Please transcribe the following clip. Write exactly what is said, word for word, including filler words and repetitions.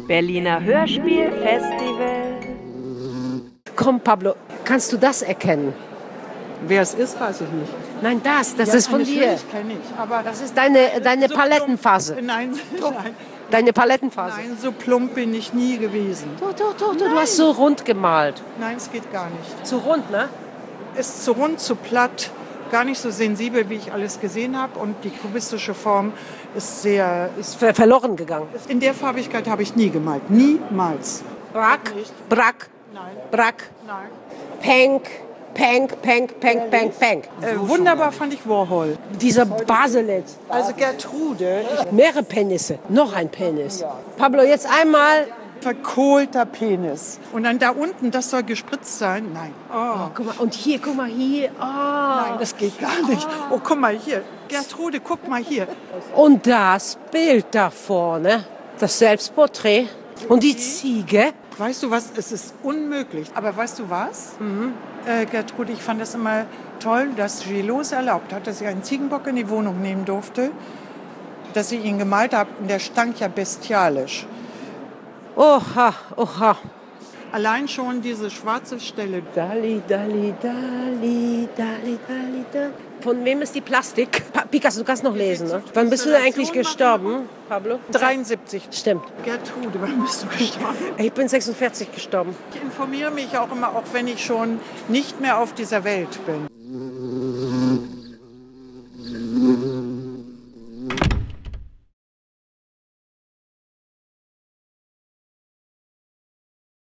Berliner Hörspielfestival. Komm, Pablo, kannst du das erkennen? Wer es ist, weiß ich nicht. Nein, das, das Ja, ist von dir. natürlich kenne ich, aber Das ist deine, deine so Palettenphase. plump- Nein, nein, Deine Palettenphase. nein, so plump bin ich nie gewesen. Doch, doch, doch, doch, du hast so rund gemalt. Nein, es geht gar nicht. Zu rund, ne? Ist zu rund, zu platt, gar nicht so sensibel, wie ich alles gesehen habe. Und die kubistische Form ist sehr... Ist ver verloren gegangen. In der Farbigkeit habe ich nie gemalt. Niemals. Brack, Nicht. Brack, Nein, Brack, nein. Pank, Pank, Pank, Pank, Pank, Pank. Äh, wunderbar fand ich Warhol. Dieser Baselet. Also Gertrude, Mehrere Penisse. Noch ein Penis. Pablo, jetzt einmal. verkohlter Penis. Und dann da unten, das soll gespritzt sein? Nein. Oh. Guck mal, und hier, guck mal, hier. Oh. Nein, das geht gar nicht. Oh, guck mal hier. Gertrude, guck mal hier. Und das Bild da vorne. Das Selbstporträt. Und die Ziege. Weißt du was? Es ist unmöglich. Aber weißt du was? Mhm. Äh, Gertrude, ich fand das immer toll, dass Gilot erlaubt hat, dass ich einen Ziegenbock in die Wohnung nehmen durfte, dass ich ihn gemalt habe. Und der stank ja bestialisch. Oha, oha. Allein schon diese schwarze Stelle. Dali, Dali, Dali, Dali, Dali, Dali. Von wem ist die Plastik? Pa Picasso, du kannst noch lesen, ne? Wann bist du denn eigentlich gestorben, Pablo? dreiundsiebzig. Stimmt. Gertrude, wann bist du gestorben? Ich bin sechsundvierzig gestorben. Ich informiere mich auch immer, auch wenn ich schon nicht mehr auf dieser Welt bin.